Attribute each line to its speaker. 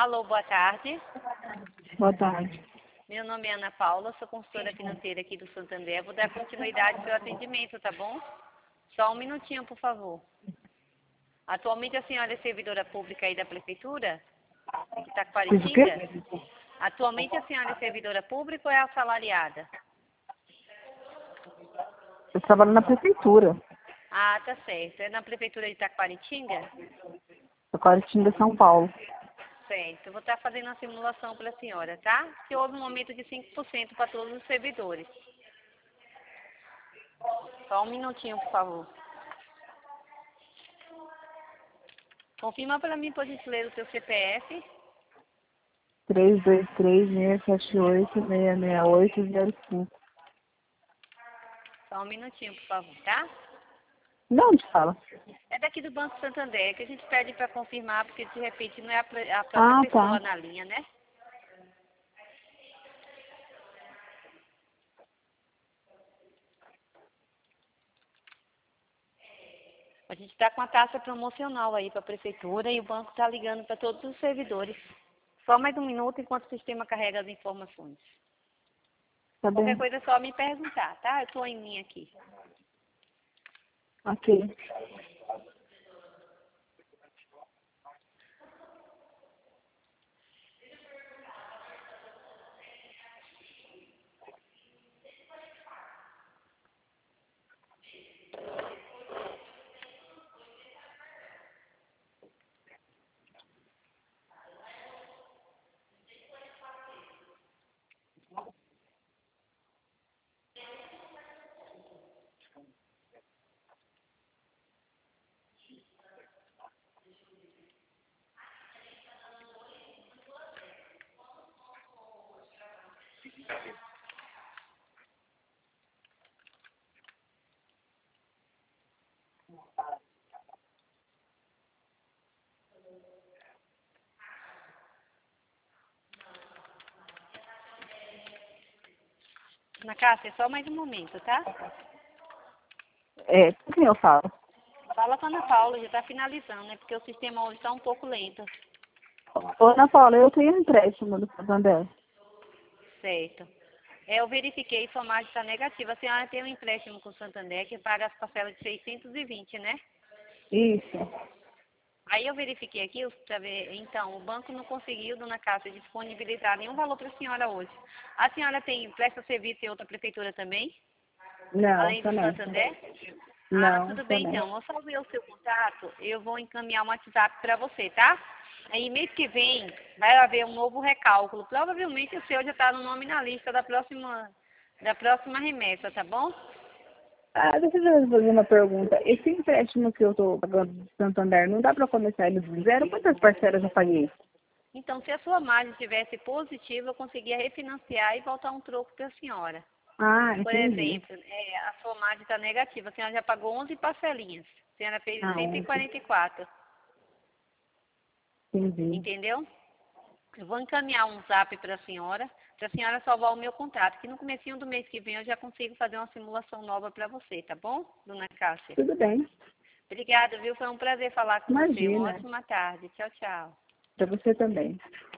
Speaker 1: Alô, boa tarde.
Speaker 2: Boa tarde.
Speaker 1: Meu nome é Ana Paula, sou consultora financeira aqui do Santander. Vou dar continuidade ao seu atendimento, tá bom? Só um minutinho, por favor. Atualmente a senhora é servidora pública aí da Prefeitura? De
Speaker 2: Fiz o
Speaker 1: Itaquaritinga?
Speaker 2: quê?
Speaker 1: Atualmente a senhora é servidora pública ou é assalariada?
Speaker 2: Eu trabalho na prefeitura.
Speaker 1: Ah, tá certo. É na Prefeitura de Itaquaritinga?
Speaker 2: Taquaritinga, São Paulo.
Speaker 1: Certo. Eu vou estar fazendo uma simulação para a senhora, tá? Que houve um aumento de 5% para todos os servidores. Só um minutinho, por favor. Confirma para mim, por gentileza, o seu CPF.
Speaker 2: 323-678-668-05.
Speaker 1: Só um minutinho, por favor, tá?
Speaker 2: De onde fala?
Speaker 1: É daqui do Banco Santander, que a gente pede para confirmar, porque de repente não é a própria
Speaker 2: Ah,
Speaker 1: pessoa
Speaker 2: tá.
Speaker 1: na linha, né? A gente está com a taxa promocional aí para a Prefeitura e o banco está ligando para todos os servidores. Só mais um minuto enquanto o sistema carrega as informações.
Speaker 2: Tá
Speaker 1: Qualquer
Speaker 2: bem.
Speaker 1: coisa é só me perguntar, tá? Eu estou em linha aqui.
Speaker 2: Ok.
Speaker 1: Na Cássia, só mais um momento, tá?
Speaker 2: Com quem eu falo?
Speaker 1: Fala com a Ana Paula, já está finalizando, né? Porque o sistema hoje está um pouco lento.
Speaker 2: Ô, Ana Paula, eu tenho um empréstimo do Santander.
Speaker 1: Certo. Eu verifiquei e sua margem está negativa. A senhora tem um empréstimo com o Santander que paga as parcelas de 620, né?
Speaker 2: Isso.
Speaker 1: Aí eu verifiquei aqui, pra ver, então, o banco não conseguiu, dona Cássia, disponibilizar nenhum valor para a senhora hoje. A senhora presta serviço em outra prefeitura também?
Speaker 2: Não,
Speaker 1: Além do
Speaker 2: também.
Speaker 1: Santander? Ah,
Speaker 2: Não,
Speaker 1: tudo bem
Speaker 2: também.
Speaker 1: então. Eu só ver o seu contato, eu vou encaminhar um WhatsApp para você, tá? Aí mês que vem vai haver um novo recálculo. Provavelmente o seu já está no nome na lista da próxima remessa, tá bom?
Speaker 2: Deixa eu fazer uma pergunta. Esse empréstimo que eu tô pagando do Santander, não dá pra começar ele do zero? Quantas parcelas eu paguei?
Speaker 1: Então, se a sua margem estivesse positiva, eu conseguia refinanciar e voltar um troco para a senhora. Por
Speaker 2: Entendi.
Speaker 1: exemplo, a sua margem está negativa, a senhora já pagou 11 parcelinhas. A senhora fez cento e
Speaker 2: 11.
Speaker 1: quarenta e quatro,
Speaker 2: Entendi.
Speaker 1: entendeu? Eu vou encaminhar um zap para a senhora salvar o meu contato, que no comecinho do mês que vem eu já consigo fazer uma simulação nova para você, tá bom, dona Cássia?
Speaker 2: Tudo bem.
Speaker 1: Obrigada, viu? Foi um prazer falar com você. Uma
Speaker 2: Imagina.
Speaker 1: ótima tarde. Tchau, tchau.
Speaker 2: Pra você também.